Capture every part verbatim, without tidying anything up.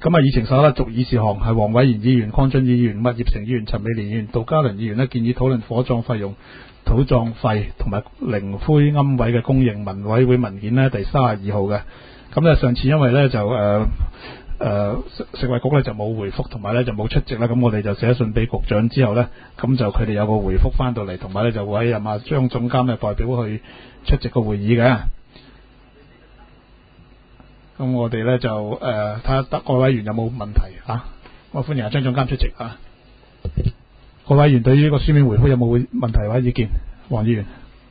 咁啊，議程所屬議事項係黃偉賢議員、鄺俊宇議員、麥業成議員、陳美蓮議員、杜嘉倫議員呢建議討論火葬費用、土葬費同埋靈灰龕位嘅供應文委會文件呢第三十二號嘅。咁咧上次因為咧就誒誒、呃呃、食食衞局咧就冇回覆，同埋咧就冇出席啦。咁我哋就寫信俾局長之後咧，咁就佢哋有個回覆翻到嚟，同埋咧就委任啊張總監嘅代表去出席個會議嘅。咁我哋咧就誒睇下得各位委員有冇問題啊？我歡迎阿張總監出席啊！各位委員對於呢個書面回覆有冇問題或者意見？黃議員。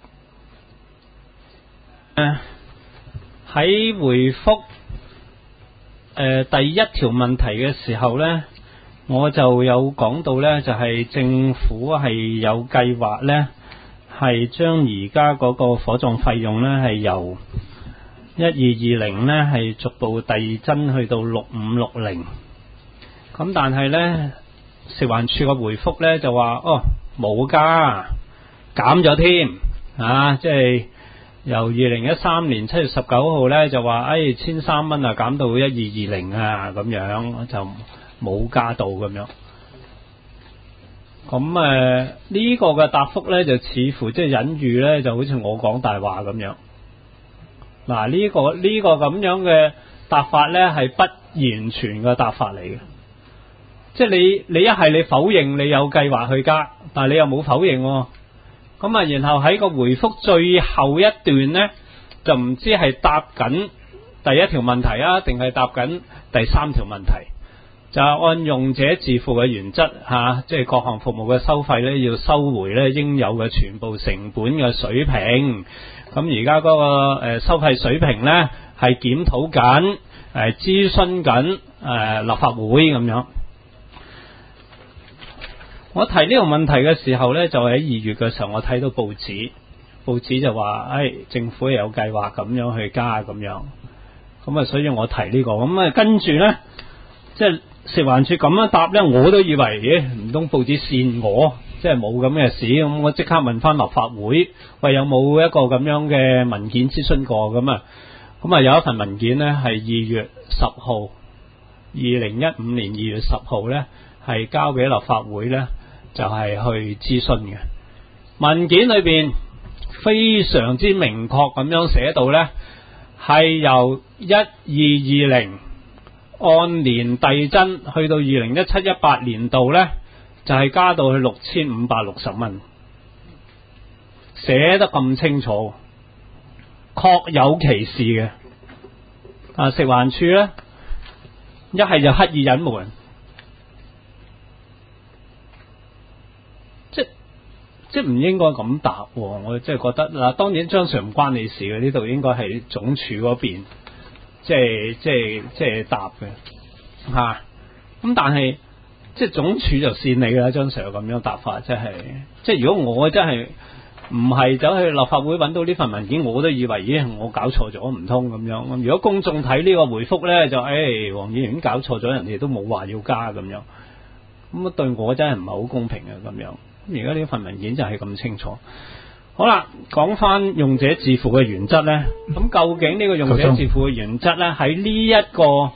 誒喺回覆誒第一條問題嘅時候呢，我就有講到呢，就係政府係有計劃呢，係將而家嗰個火葬費用呢，係由一二二零呢係逐步遞增去到六五六零。咁但係呢，食環署嘅回覆呢就話哦冇加，減咗添啊！即係由二零一三年七月十九號呢就話誒千三蚊啊減到一二二零啊，咁樣就冇加到咁樣。咁誒呢個嘅答覆呢就似乎即係隱喻呢就好似我講大話咁樣。嗱呢個呢個咁樣嘅答法呢係不完全嘅答法嚟嘅。即係你你一係你否認你有計劃去加，但係你又冇否認喎。咁啊，然後喺個回覆最後一段呢，就唔知係答緊第一條問題啊，定係答緊第三條問題？就係按用者自負嘅原則吓、啊，即係各項服務嘅收費呢，要收回呢應有嘅全部成本嘅水平。咁而家嗰個誒收費水平呢，係檢討緊，誒諮詢緊誒立法會咁樣。我提呢個問題嘅時候呢，就喺二月嘅時候，我睇到報紙，報紙就話，誒、哎，政府有計劃咁樣去加咁樣，咁啊，所以我提呢、這個，咁啊，跟住呢，即係食環署咁樣答呢，我都以為，咦，唔通報紙騙我，即係冇咁嘅事，咁我即刻問翻立法會，喂，有冇一個咁樣嘅文件諮詢過咁啊？咁啊，有一份文件呢，係二月十號，二零一五年二月十號呢，係交俾立法會呢。就係去諮詢嘅文件裏邊非常之明確咁樣寫到呢，係由一二二零按年遞增去到二零一七一八年度呢，就係、是、加到去六千五百六十蚊，寫得咁清楚，確有其事嘅。啊，食環署呢，一係就刻意隱瞞。即係唔應該咁答，我即係覺得嗱，當然張 Sir 唔關你事嘅，呢度應該係總署嗰邊，即係即係即係答嘅吓。咁、啊、但係即係總署就善你啦，張 Sir 咁樣答法，即係即係如果我真係唔係走去立法會揾到呢份文件，我都以為咦我搞錯咗唔通咁樣。咁如果公眾睇呢個回覆咧，就誒黃議員搞錯咗，人哋都冇話要加咁樣，咁啊對我真係唔係好公平啊咁樣。而家呢份文件就係咁清楚。好啦，講翻用者自負嘅原則呢，咁究竟呢個用者自負嘅原則呢，喺呢一個，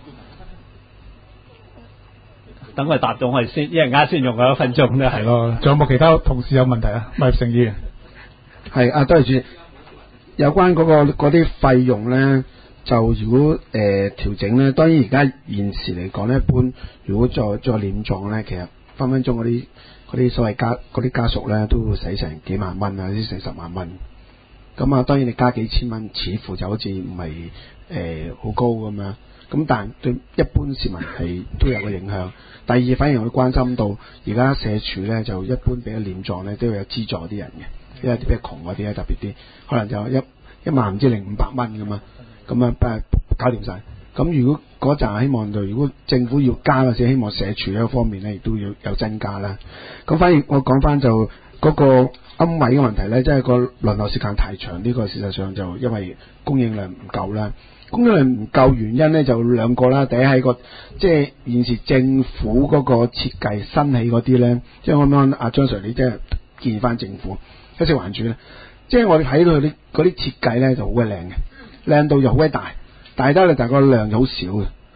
等佢答到我哋先，一陣間先用佢一分鐘咧，係咯。 仲有冇其他同事有問題啊？麥成議員， 係啊，多謝主席。有關嗰、嗰個嗰啲費用呢，就如果誒調、呃、整呢，當然而家現時嚟講呢，一般如果再再殮葬呢，其實分分鐘嗰啲。嗰啲所謂家嗰啲家屬咧，都會使成幾萬蚊啊，啲成十萬蚊。咁啊，當然你加幾千蚊，似乎就好似唔係誒好高咁樣。咁但係對一般市民係都有個影響。第二，反而我關心到而家社署咧，就一般俾嘅殮葬咧，都有資助啲人嘅，因為啲比較窮嗰啲咧特別啲，可能就一一萬唔知零五百蚊咁嘛。咁啊，不係搞掂晒。咁如果嗰陣希望就，如果政府要加嘅時，希望社署呢一方面咧，亦都要有增加啦。咁反而我講翻就嗰個龕位嘅問題咧，即係個輪候時間太長，呢個事實上就因為供應量唔夠啦。供應量唔夠原因咧就兩個啦，第一係個即係現時政府嗰個設計新起嗰啲咧，即係我啱阿張 Sir 你即係建議翻政府一食環署咧，即係我哋睇到佢啲嗰啲設計咧就好鬼靚嘅，靚到又好鬼大。大得咧，但係個量就好少嘅，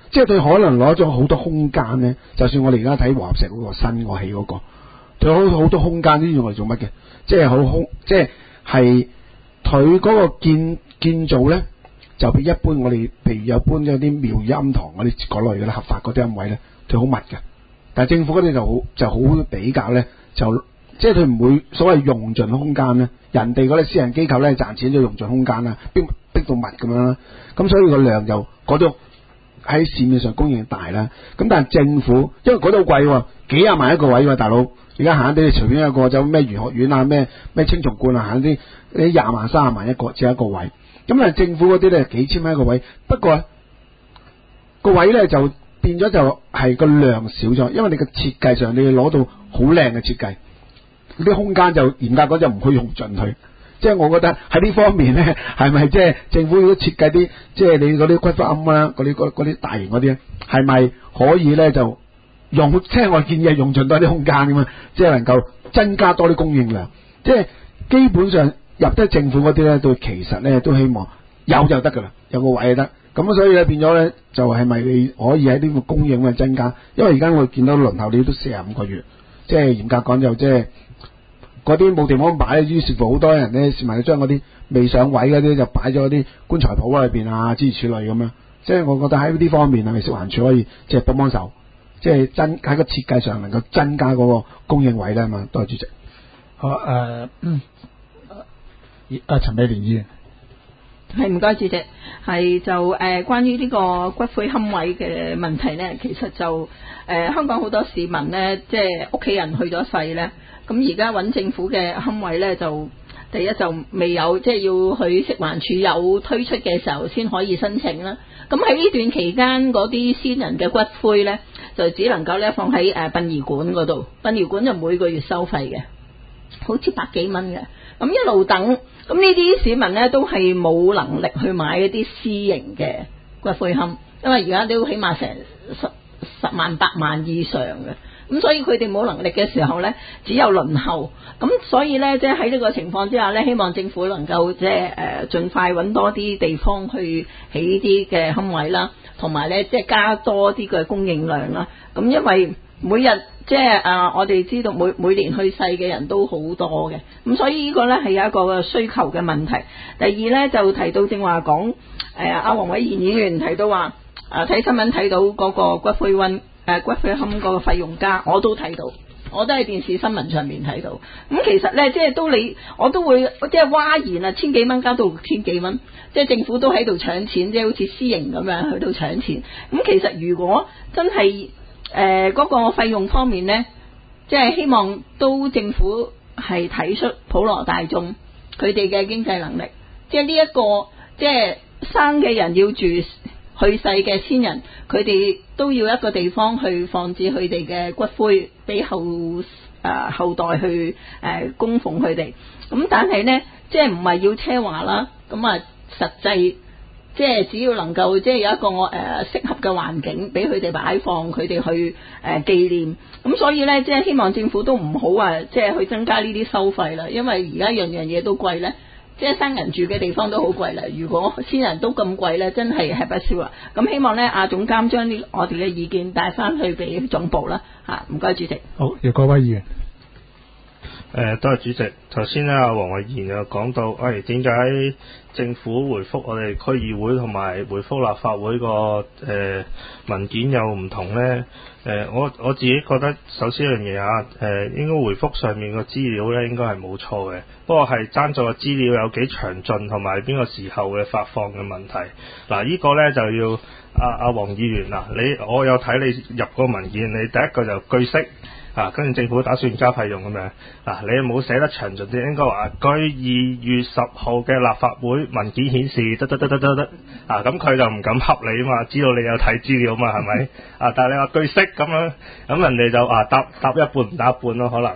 即係佢可能攞咗好多空間咧。就算我哋而家睇和合石嗰個新我起嗰個，佢好好多空間，呢用嚟做乜嘅？即係好空，即係係佢嗰個建建造咧，就比一般我哋譬如有搬咗啲廟宇庵堂嗰啲嗰類嘅咧，合法嗰啲庵位咧，佢好密嘅。但係政府嗰啲就好就好比較咧，就即係佢唔會所謂用盡空間咧。人哋嗰啲私人機構咧賺錢就用盡空間啦，逼逼到密咁樣啦。咁所以個量就嗰度喺市面上供應大啦。咁但係政府因為嗰度好貴喎，幾廿萬一個位喎，大佬。而家行啲隨便一個就咩玄學院啊，咩咩青松觀啊，行啲啲廿萬三十萬一個只一個位。咁啊政府嗰啲咧幾千蚊一個位，不過個位咧就變咗就係個量少咗，因為你個設計上你要攞到好靚嘅設計。啲空間就嚴格講就唔可以用盡佢，即係我覺得喺呢方面咧，係咪即係政府如果設計啲即係你嗰啲骨灰龕啦，嗰啲嗰啲大型嗰啲咧，係咪可以咧就用？即係我建議係用盡多啲空間咁嘛，即係能夠增加多啲供應量。即係基本上入得政府嗰啲咧，都其實咧都希望有就得㗎啦，有個位就得。咁所以咧變咗咧，就係咪你可以喺呢個供應嘅增加？因為而家我見到輪候你都四十五個月，即係嚴格講就即係。嗰啲冇地方擺，於是乎好多人咧，市民將嗰啲未上位嗰啲就擺咗啲棺材鋪喺裏邊啊，諸如此類咁樣。即係我覺得喺呢方面係咪食環署可以即係幫幫手，即係增喺個設計上能夠增加嗰個供應位咧嘛？多謝主席。 好誒，嗯，阿陳美蓮議員。 係唔該主席，係就誒、呃、關於呢個骨灰龕位嘅問題呢，其實就誒、呃、香港好多市民呢，即係屋企人去咗世呢，咁而家揾政府嘅龕位呢，就第一就未有，即係要去食環署有推出嘅時候先可以申請啦。咁喺呢段期間嗰啲先人嘅骨灰呢，就只能夠咧放喺誒殯儀館嗰度，殯儀館就每個月收費嘅，好似百幾蚊嘅。咁一路等，咁呢啲市民咧都係冇能力去買一啲私營嘅骨灰龕，因為而家都起碼成十十萬八萬以上嘅，咁所以佢哋冇能力嘅時候咧，只有輪候。咁所以咧，即係喺呢個情況之下咧，希望政府能夠即係誒盡快揾多啲地方去起啲嘅龕位啦，同埋咧即係加多啲嘅供應量啦。咁因為每日即係啊，我哋知道每每年去世嘅人都好多嘅，咁所以呢個咧係有一個需求嘅問題。第二咧就提到正話講，誒阿黃偉賢議員提到話，啊睇新聞睇到嗰個骨灰龕誒骨灰龕嗰個費用加，我都睇到，我都喺電視新聞上面睇到。咁其實咧即係都你我都會即係嘩然啊，千幾蚊加到六千幾蚊，即係政府都喺度搶錢，即係好似私營咁樣去到搶錢。咁其實如果真係誒嗰、呃那個費用方面呢，即係希望都政府係睇出普羅大眾佢哋嘅經濟能力，即係呢一個即係生嘅人要住，去世嘅先人，佢哋都要一個地方去放置佢哋嘅骨灰，俾後誒、呃、後代去誒、呃、供奉佢哋。咁但係呢，即係唔係要奢華啦，咁啊實際。即係只要能夠即係有一個誒、呃、適合嘅環境俾佢哋擺放，佢哋去誒、呃、紀念。咁所以咧，即係希望政府都唔好話即係去增加呢啲收費啦，因為而家樣樣嘢都貴咧，即係生人住嘅地方都好貴啦。如果先人都咁貴咧，真係係不消啊！咁希望咧，阿總監將啲我哋嘅意見帶翻去俾總部啦嚇。唔該主席。 好，葉國威議員。 誒，多謝主席。頭先咧，阿黃偉賢又講到，喂，點解政府回覆我哋區議會同埋回覆立法會個誒、呃、文件有唔同咧？誒、呃，我我自己覺得，首先一樣嘢啊，誒、呃，應該回覆上面個資料咧，應該係冇錯嘅。不過係爭在個資料有幾詳盡，同埋邊個時候嘅發放嘅問題。嗱、呃，這個、呢個咧就要阿阿黃議員嗱，你我有睇你入個文件，你第一個就句式。啊，跟住政府打算加費用咁樣，嗱、啊、你冇寫得詳盡啲，應該話據二月十號嘅立法會文件顯示，得得得得得得，啊咁佢就唔敢恰你啊嘛，知道你有睇資料嘛，係咪？啊，但係你話據式咁樣，咁人哋就啊答答一半唔答一半咯，可能。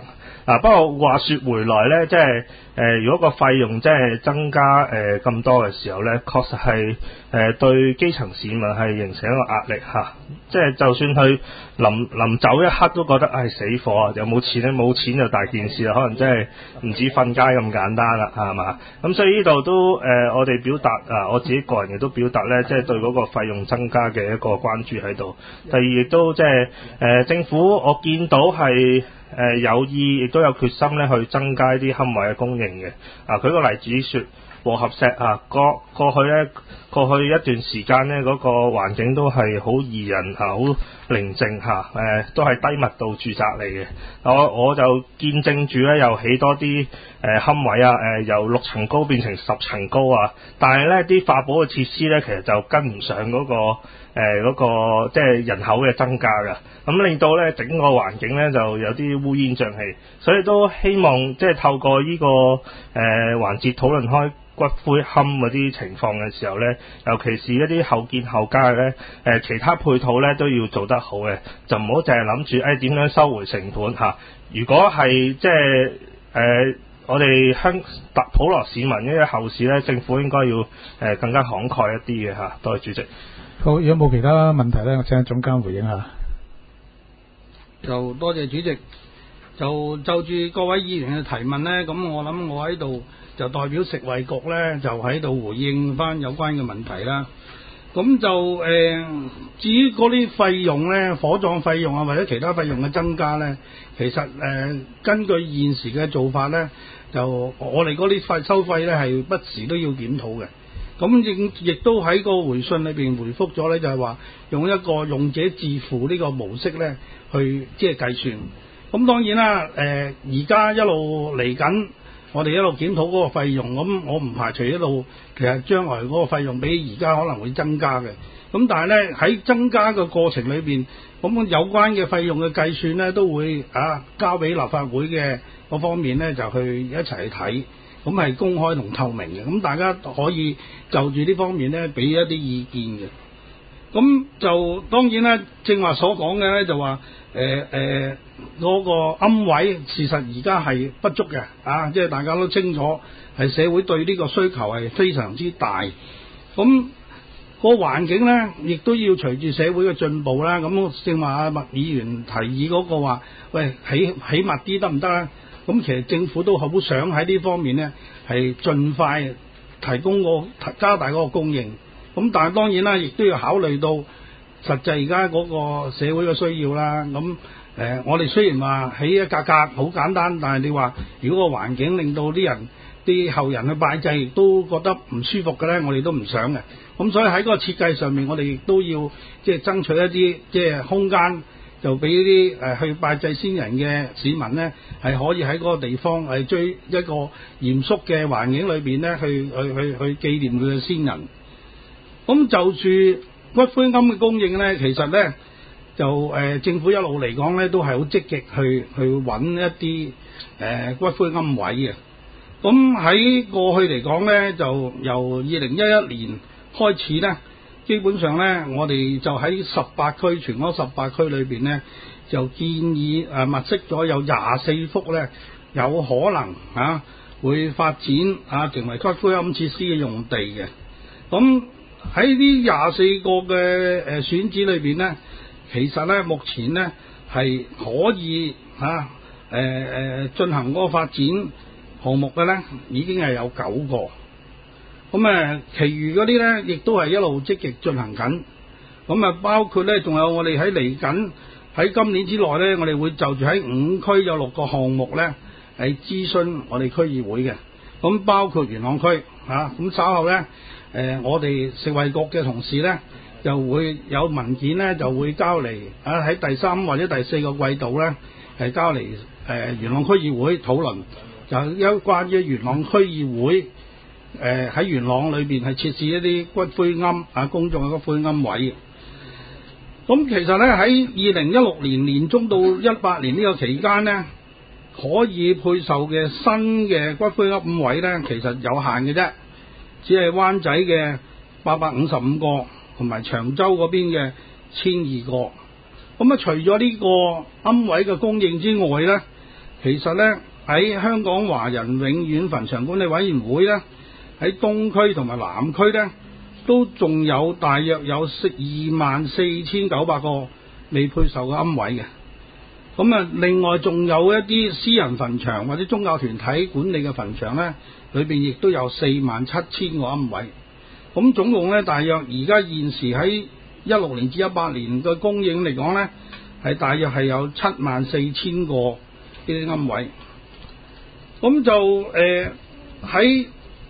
啊，不過話說回來咧，即係誒、呃，如果個費用即係增加誒咁、呃、多嘅時候咧，確實係誒、呃、對基層市民係形成一個壓力嚇、啊。即係就算佢臨臨走一刻都覺得唉、哎、死火啊，有冇錢咧？冇錢就大件事啦，可能真係唔止瞓街咁簡單啦，係嘛？咁所以呢度都誒、呃，我哋表達啊，我自己個人亦都表達咧，即係對嗰個費用增加嘅一個關注喺度。第二亦都即係誒政府，我見到係。誒、呃、有意亦都有決心咧，去增加啲龕位嘅供應嘅。啊，舉個例子説，和合石啊，過過去咧，過去一段時間咧，嗰、那個環境都係好宜人嚇，好、啊、寧靜嚇，誒、啊、都係低密度住宅嚟嘅。我我就見證住咧，又起多啲誒龕位啊，誒、呃、由六層高變成十層高啊，但係咧啲化寶嘅設施咧，其實就跟唔上嗰、那個。誒嗰、呃那個即係人口嘅增加㗎，咁令到咧整個環境咧就有啲烏煙瘴氣，所以都希望即係透過呢、這個誒、呃、環節討論開骨灰龕嗰啲情況嘅時候咧，尤其是一啲後建後加嘅咧，誒、呃、其他配套咧都要做得好嘅，就唔好淨係諗住誒點樣收回成本嚇、啊。如果係即係誒、呃、我哋香特普羅市民呢個後市咧，政府應該要誒、呃、更加慷慨一啲嘅嚇。多謝主席。 好，有冇其他問題咧？我請總監回應下。 就多謝主席。就就住各位議員嘅提問呢，咁我諗我喺度就代表食衛局呢，就喺度回應翻有關嘅問題啦。咁就誒、呃，至於嗰啲費用呢，火葬費用啊，或者其他費用嘅增加呢，其實誒、呃、根據現時嘅做法呢，就我哋嗰啲費收費呢，係不時都要檢討嘅。咁亦亦都喺個回信裏邊回覆咗咧，就係話用一個用者自付呢個模式咧，去即係計算。咁當然啦，誒而家一路嚟緊，我哋一路檢討嗰個費用，咁我唔排除一路其實將來嗰個費用比而家可能會增加嘅。咁但係咧喺增加嘅過程裏邊，咁有關嘅費用嘅計算咧，都會啊交俾立法會嘅嗰方面咧，就去一齊去睇。咁係公開同透明嘅，咁大家可以就住呢方面咧俾一啲意見嘅。咁就當然啦，正話所講嘅咧就話誒誒嗰個龕位事實而家係不足嘅，啊，即係大家都清楚係社會對呢個需求係非常之大。咁個環境咧亦都要隨住社會嘅進步啦。咁正話阿麥議員提議嗰個話，喂起起密啲得唔得啊？咁其實政府都好想喺呢方面呢，係盡快提供個加大嗰個供應。咁但係當然啦，亦都要考慮到實際而家嗰個社會嘅需要啦。咁誒、呃，我哋雖然話起一格格好簡單，但係你話如果個環境令到啲人啲後人去拜祭都覺得唔舒服嘅呢，我哋都唔想嘅。咁所以喺嗰個設計上面，我哋亦都要即係爭取一啲即係空間。就俾啲誒去拜祭先人嘅市民呢，係可以喺嗰個地方係追一個嚴肅嘅環境裏邊呢，去去去去紀念佢嘅先人。咁就住骨灰龕嘅供應呢，其實呢，就誒、呃、政府一路嚟講呢，都係好積極去去揾一啲誒、呃、骨灰龕位嘅。咁喺過去嚟講呢，就由二零一一年開始呢。基本上咧，我哋就喺十八區，全港十八區裏邊咧，就建議誒、呃、物色咗有廿四幅咧，有可能嚇、啊、會發展啊成為骨灰龕設施嘅用地嘅。咁喺呢廿四個嘅誒、呃、選址裏邊咧，其實咧目前咧係可以嚇誒誒進行嗰個發展項目嘅咧，已經係有九個。咁誒，其餘嗰啲咧，亦都係一路積極進行緊。咁啊，包括咧，仲有我哋喺嚟緊喺今年之內咧，我哋會就住喺五區有六個項目咧，係諮詢我哋區議會嘅。咁包括元朗區嚇，咁、啊、稍後咧，誒、呃，我哋食衞局嘅同事咧，就會有文件咧，就會交嚟啊喺第三或者第四個季度咧，係交嚟誒、呃、元朗區議會討論，就有關於元朗區議會。誒喺、呃、元朗裏邊係設置一啲骨灰龕啊，公眾嘅骨灰龕位。咁其實咧喺二零一六年年中到一八年呢個期間呢，可以配售嘅新嘅骨灰龕位咧，其實有限嘅啫，只係灣仔嘅八百五十五個，同埋長洲嗰邊嘅千二個。咁啊，除咗呢個龕位嘅供應之外咧， 其實呢，喺香港華人永遠墳場管理委員會呢，喺東區同埋南區呢，都仲有大約有二萬四千九百個未配售嘅龕位嘅。咁啊，另外仲有一啲私人墳場或者宗教團體管理嘅墳場呢，裏邊亦都有四萬七千個龕位。咁總共呢，大約而家現時喺一六年至一八年嘅供應嚟講呢，係大約係有七萬四千個呢啲龕位。咁就誒喺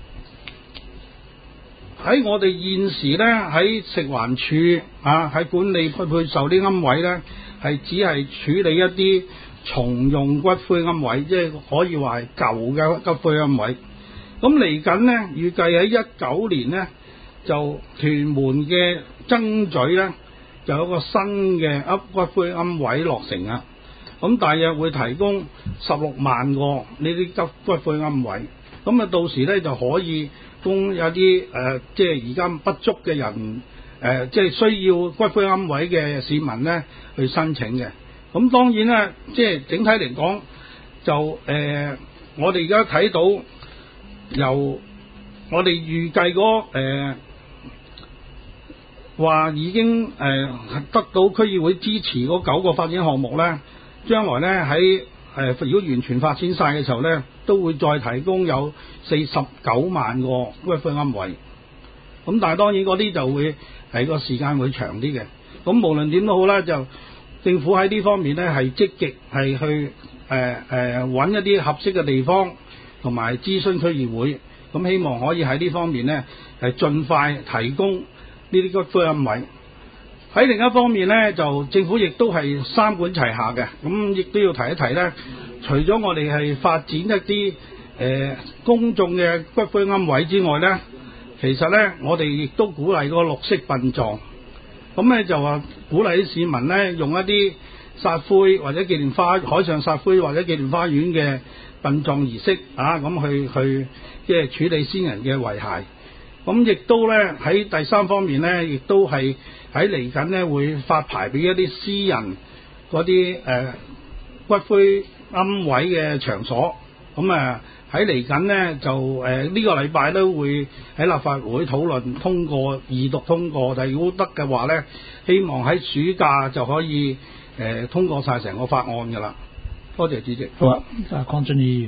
喺我哋現時呢，喺食環署啊，喺管理配配售啲龕位呢，係只係處理一啲重用骨灰龕位，即係可以話係舊嘅骨灰龕位。咁嚟緊呢，預計喺一九年呢，就屯門嘅曾咀呢，就有一個新嘅龕骨灰龕位落成啊！咁大約會提供十六萬個呢啲骨骨灰龕位。咁啊，到時呢，就可以供有啲誒、呃，即係而家不足嘅人誒、呃，即係需要骨灰龕位嘅市民呢去申請嘅。咁當然啦，即係整體嚟講，就誒、呃，我哋而家睇到由我哋預計嗰誒話已經誒、呃、得到區議會支持嗰九個發展項目呢，將來呢喺誒如果完全發展晒嘅時候呢，都會再提供有四十九萬個骨灰龕位。咁但係當然嗰啲就會係個時間會長啲嘅。咁無論點都好啦，就政府喺呢方面呢係積極係去誒誒揾一啲合適嘅地方，同埋諮詢區議會。咁希望可以喺呢方面呢係盡快提供呢啲骨灰龕位。喺另一方面呢，就政府亦都係三管齊下嘅。咁亦都要提一提呢，除咗我哋係發展一啲誒、呃、公眾嘅骨灰龕位之外呢，其實呢，我哋亦都鼓勵個綠色殯葬。咁咧就話鼓勵啲市民呢，用一啲撒灰或者紀念花海上撒灰或者紀念花園嘅殯葬儀式啊，咁去去即係處理先人嘅遺骸。咁亦都咧喺第三方面咧，亦都係喺嚟緊咧會發牌俾一啲私人嗰啲誒骨灰龕位嘅場所。咁啊喺嚟緊咧就誒呢、呃這個禮拜都會喺立法會討論通過二讀通過，但係如果得嘅話咧，希望喺暑假就可以誒、呃、通過晒成個法案㗎啦。多謝主席。 好啊，啊鄺俊宇議員。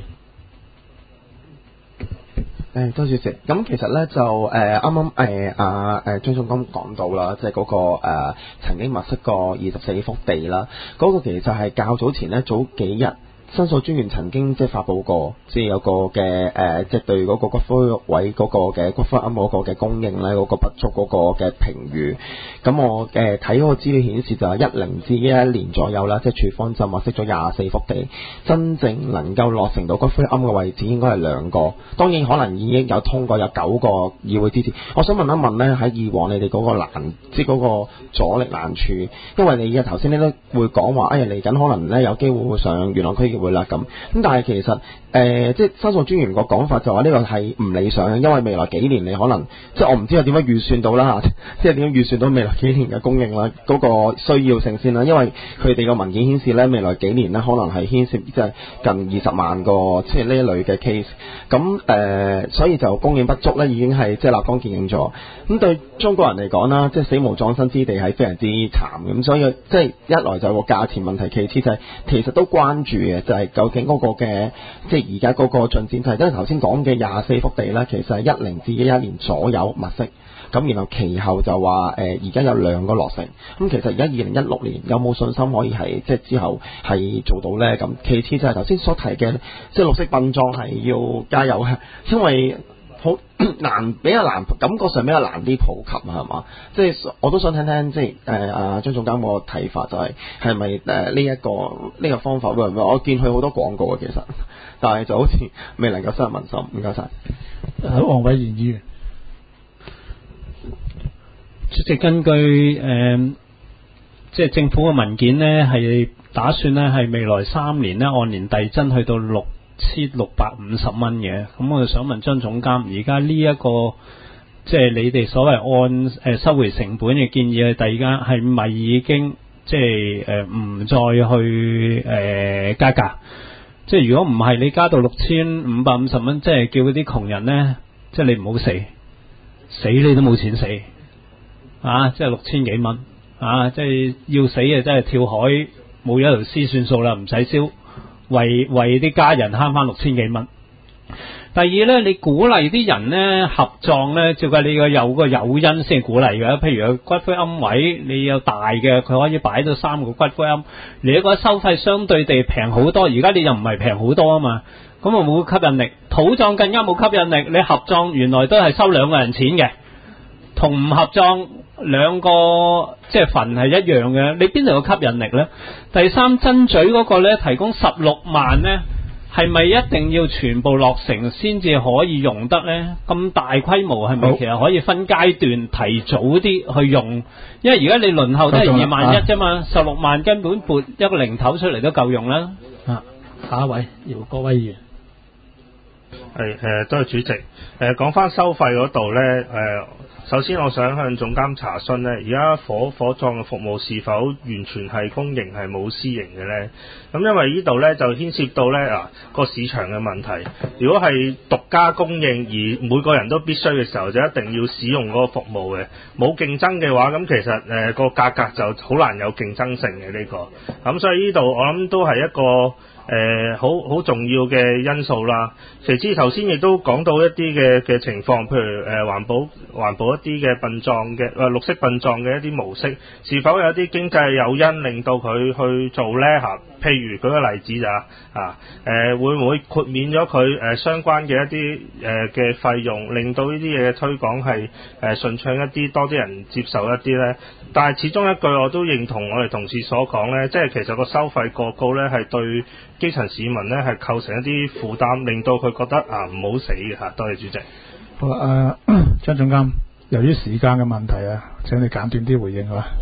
誒多謝主席。咁其實咧就誒啱啱誒阿誒張總監講到啦，即係嗰個誒、呃、曾經物色過二十四幅地啦，嗰、那個其實係較早前咧早幾日。申訴專員曾經即係發佈過，即係有個嘅誒、呃，即係對嗰個骨灰位嗰個嘅骨灰龕嗰個嘅供應咧，嗰、那個不足嗰個嘅評語。咁我誒睇嗰個資料顯示就係一零至一一年左右啦，即係署方就物色咗廿四幅地，真正能夠落成到骨灰龕嘅位置應該係兩個。當然可能已經有通過有九個議會支持。我想問一問咧，喺以往你哋嗰個難，即係嗰個阻力難處，因為你嘅頭先你都會講話，哎呀嚟緊可能咧有機會會上元朗區議會啦咁。咁但係其實誒、呃，即係申訴專員個講法就話呢個係唔理想嘅，因為未來幾年你可能即係我唔知係點樣預算到啦，即係點樣預算到未來幾年嘅供應啦，嗰、那個需要性先啦。因為佢哋個文件顯示咧，未來幾年咧可能係牽涉即係近二十萬個即係呢一類嘅 case。咁、呃、誒，所以就供應不足咧，已經係即係立竿見影咗。咁對中國人嚟講啦，即係死無葬身之地係非常之慘咁，所以即係一來就個價錢問題，其次就係其實都關注嘅就係、是。究竟嗰個嘅即係而家嗰個進展就係，因為頭先講嘅廿四幅地咧，其實係一零至一一年左右物色，咁然後其後就話誒而家有兩個落成，咁其實而家二零一六年有冇信心可以係即係之後係做到咧？咁其次就係頭先所提嘅，即係綠色殯葬係要加油嘅，因為好難比較難，感覺上比較難啲普及啊，係嘛？即係我都想聽聽，即係誒阿張總監個睇法，就係係咪誒呢一個呢、呢個方法會唔會？我見佢好多廣告啊，其實，但係就好似未能夠深入民心。唔該晒。 好，黃偉賢議員。 主席，根據誒、呃、即係政府嘅文件呢，係打算呢係未來三年呢按年遞增去到六千六百五十蚊嘅。咁我就想問張總監，而家呢一個即係你哋所謂按誒、呃、收回成本嘅建議，第二間係咪已經即係誒唔再去誒、呃、加價？ 即係如果唔係你加到六千五百五十蚊，即係叫嗰啲窮人呢，即係你唔好死，死你都冇錢死啊！即係六千幾蚊啊！即係要死啊！真係跳海冇咗條屍算數啦，唔使燒，為為啲家人慳翻六千幾蚊。第二呢，你鼓勵啲人呢合葬呢，照計你要有個誘因先鼓勵嘅。譬如骨灰龕位，你有大嘅，佢可以擺到三個骨灰龕，你一個收費相對地平好多。而家你又唔係平好多啊嘛，咁啊冇吸引力。土葬更加冇吸引力，你合葬原來都係收兩個人錢嘅，同唔合葬兩個即係墳係一樣嘅，你邊度有吸引力呢？第三，真咀嗰個呢，提供十六萬呢。係咪一定要全部落成先至可以用得呢？咁大規模係咪其實可以分階段提早啲去用？因為而家你輪候都係二萬一啫嘛，十六萬根本撥一個零頭出嚟都夠用啦。 啊，下一位姚國威議員。 係誒，多謝主席。誒、呃，講翻收費嗰度呢。誒、呃。首先，我想向總監查詢呢，而家火火葬嘅服務是否完全係公營係冇私營嘅呢？咁因為呢度呢，就牽涉到呢啊個市場嘅問題。如果係獨家供應而每個人都必須嘅時候，就一定要使用嗰個服務嘅。冇競爭嘅話，咁其實誒個價格就好難有競爭性嘅呢個。咁所以呢度我諗都係一個誒好好重要嘅因素啦。其次頭先亦都講到一啲嘅嘅情況，譬如誒、呃、環保環保一啲嘅殯葬嘅誒、呃、綠色殯葬嘅一啲模式，是否有啲經濟誘因令到佢去做呢？嚇、啊？譬如舉個例子就啊誒會唔會豁免咗佢誒相關嘅一啲誒嘅費用，令到呢啲嘢嘅推廣係誒順暢一啲，多啲人接受一啲呢？但係始終一句我都認同我哋同事所講呢，即係其實個收費過高呢，係對基層市民呢係構成一啲負擔，令到佢覺得啊唔好死嘅嚇。多謝主席。 好啦，誒、呃、張總監，由於時間嘅問題啊，請你簡短啲回應啊。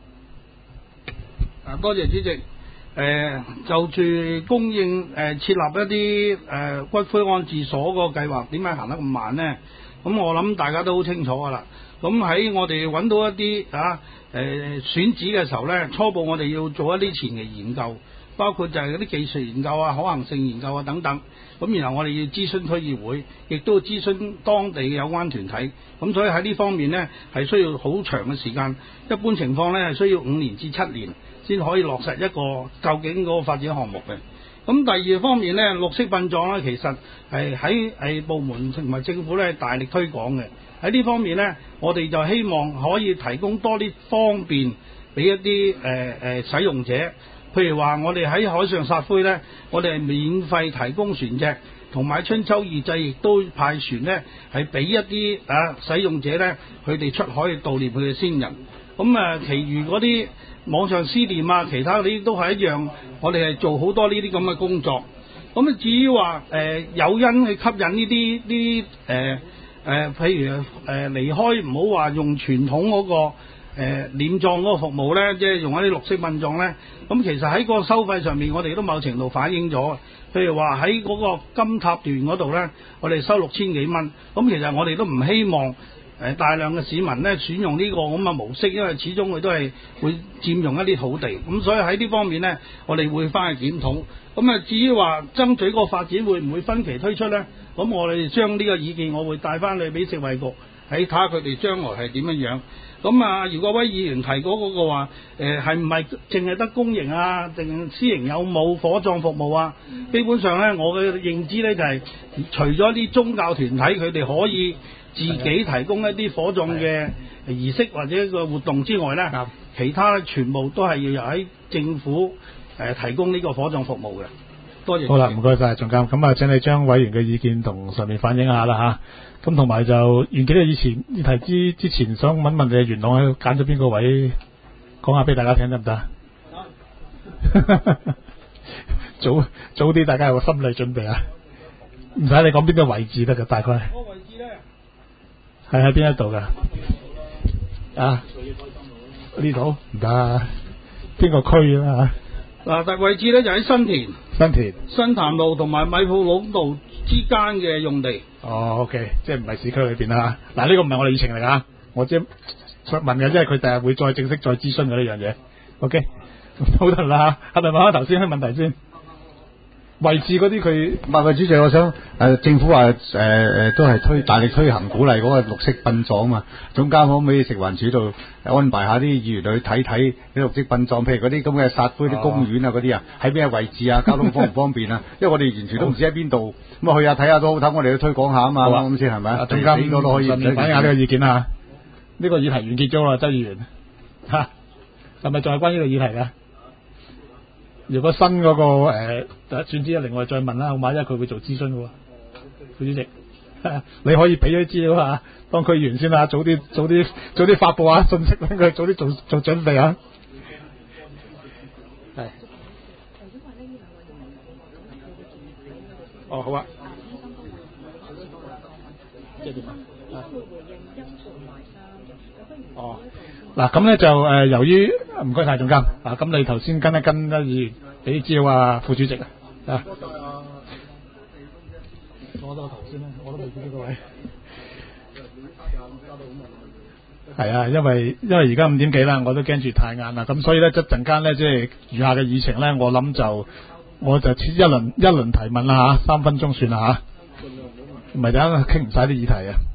啊，多謝主席。誒、呃、就住供應誒、呃、設立一啲誒、呃、骨灰安置所個計劃，點解行得咁慢呢？咁我諗大家都好清楚㗎啦。咁喺我哋揾到一啲啊誒、呃、選址嘅時候呢，初步我哋要做一啲前期研究，包括就係嗰啲技術研究啊、可行性研究啊等等。咁然後我哋要諮詢區議會，亦都諮詢當地嘅有關團體。咁所以喺呢方面呢，係需要好長嘅時間。一般情況呢，係需要五年至七年先可以落實一個究竟嗰個發展項目嘅。咁第二方面呢，綠色殯葬呢，其實係喺係部門同埋政府呢大力推廣嘅。喺呢方面呢，我哋就希望可以提供多啲方便俾一啲誒誒使用者。譬如話，我哋喺海上撒灰呢，我哋係免費提供船隻，同埋春秋二祭亦都派船呢，係俾一啲啊使用者呢，佢哋出海去悼念佢嘅先人。咁啊，其餘嗰啲網上思念啊，其他嗰啲都係一樣，我哋係做好多呢啲咁嘅工作。咁啊，至於話誒誘因去吸引呢啲啲誒誒，譬如誒、呃、離開唔好話用傳統嗰、嗰個。誒殮葬嗰個服務呢，即係用一啲綠色殯葬呢。咁其實喺個收費上面，我哋都某程度反映咗。譬如話喺嗰個金塔段嗰度呢，我哋收六千幾蚊。咁其實我哋都唔希望誒大量嘅市民呢選用呢個咁嘅模式，因為始終佢都係會佔用一啲土地。咁所以喺呢方面呢，我哋會翻去檢討。咁啊，至於話爭取個發展會唔會分期推出呢？咁我哋將呢個意見，我會帶翻去俾食衞局，喺睇下佢哋將來係點樣樣。咁啊，姚國威議員提過嗰個話，誒係唔係淨係得公營啊，定私營有冇火葬服務啊？基本上咧，我嘅認知咧就係、是，除咗啲宗教團體佢哋可以自己提供一啲火葬嘅儀式或者個活動之外咧，其他全部都係要由喺政府誒、呃、提供呢個火葬服務嘅。多謝。好啦， 唔該晒，總監。咁啊，請你將委員嘅意見同上面反映下啦嚇。咁同埋就，袁記得以前議題之之前想問問你元朗喺揀咗邊個位，講下俾大家聽得唔得？早早啲，大家有個心理準備啊！唔使你講邊個位置得㗎，大概。嗰個位置咧，係喺邊一度㗎？啊？呢度唔得，邊個區啊？ 嗱，特位置咧就喺新田、 新田、 新潭路同埋米埔路道之間嘅用地。 哦 ，OK， 即係唔係市區裏邊啦。嗱，呢個唔係我哋議程嚟㗎，我即係問嘅，即係佢第日會再正式再諮詢嘅呢樣嘢。OK， 好得啦，係咪問翻頭先嘅問題先？ 位置嗰啲佢唔係，主席，我想誒、呃、政府話誒誒都係推大力推行鼓勵嗰個綠色殯葬嘛，總監可唔可以食環署度安排下啲議員去睇睇啲綠色殯葬，譬如嗰啲咁嘅撒灰啲公園啊嗰啲啊，喺咩位置啊，交通方唔方便啊？因為我哋完全都唔知喺邊度，咁啊去下睇下都好，睇我哋去推廣下啊嘛，咁先係咪啊？ 總監呢個都可以順便反映下呢個意見啊！呢、呢個議題完結咗啦，周議員嚇，係咪仲係關於呢個議題㗎？如果新嗰、嗰個誒，算之另外再問啦，好嘛？因為佢會做諮詢嘅喎，副主席，你可以俾啲資料啊，當區議員先啦，早啲早啲早啲發佈下信息，等佢早啲做做準備啊。係。哦，好啊。即係點啊？哦。嗱咁咧就誒、呃，由於唔該晒總監啊，咁你頭先跟一跟一議員俾資料啊，副主席啊，啊，攞多頭先啦，我都未見呢個位。係啊，因為因為而家五點幾啦，我都驚住太晏啦，咁所以咧一陣間咧即係餘下嘅議程咧，我諗就我就一輪一輪提問啦嚇，三分鐘算啦嚇，唔係等下傾唔晒啲議題啊。